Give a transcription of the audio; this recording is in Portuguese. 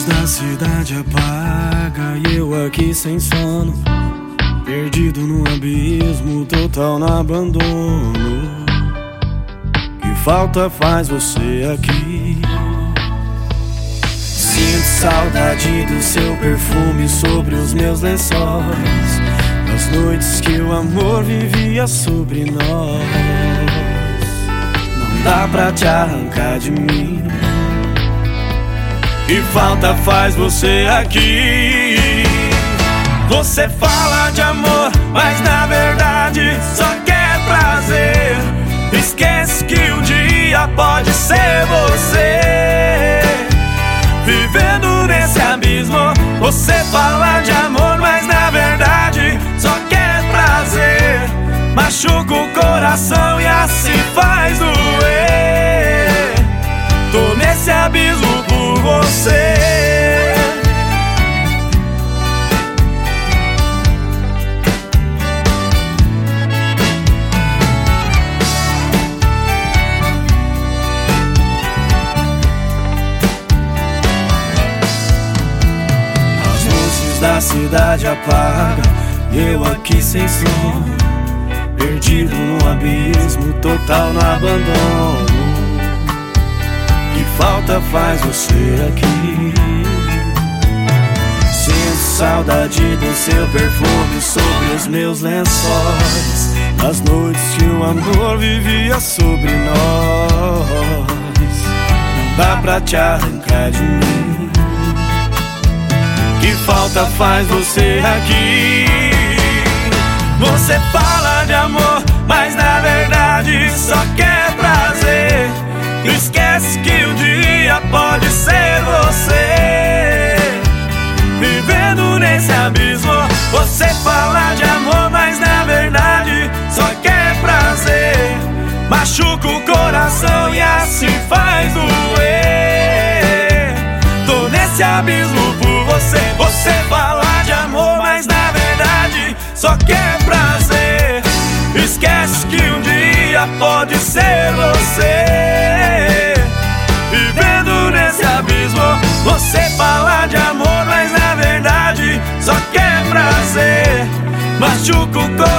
da cidade apaga e eu aqui sem sono, perdido num abismo total, no abandono. Que falta faz você aqui? Sinto saudade do seu perfume sobre os meus lençóis, das noites que o amor vivia sobre nós. Não dá pra te arrancar de mim. Que falta faz você aqui? Você fala de amor, mas na verdade só quer prazer. Esquece que um dia pode ser você. Vivendo nesse abismo, você fala de amor, mas na verdade só quer prazer. Machuca o coração e assim faz doer. Tô nesse abismo por você. As luzes da cidade apagam e eu aqui sem som, perdido num abismo total, no abandono. Que falta faz você aqui? Sinto saudade do seu perfume sobre os meus lençóis, das noites que o amor vivia sobre nós. Não dá pra te arrancar de mim. Que falta faz você aqui? Você fala de amor, mas na verdade só quer prazer. Esquece que um dia pode ser você. Vivendo nesse abismo, você fala de amor, mas na verdade só quer prazer. Machuca o coração e assim faz doer. Tô nesse abismo por você. Você fala de amor, mas na verdade só quer prazer. Esquece que um dia pode ser você. Vivendo nesse abismo, você fala de amor, mas na verdade só quer prazer. Machuca o coração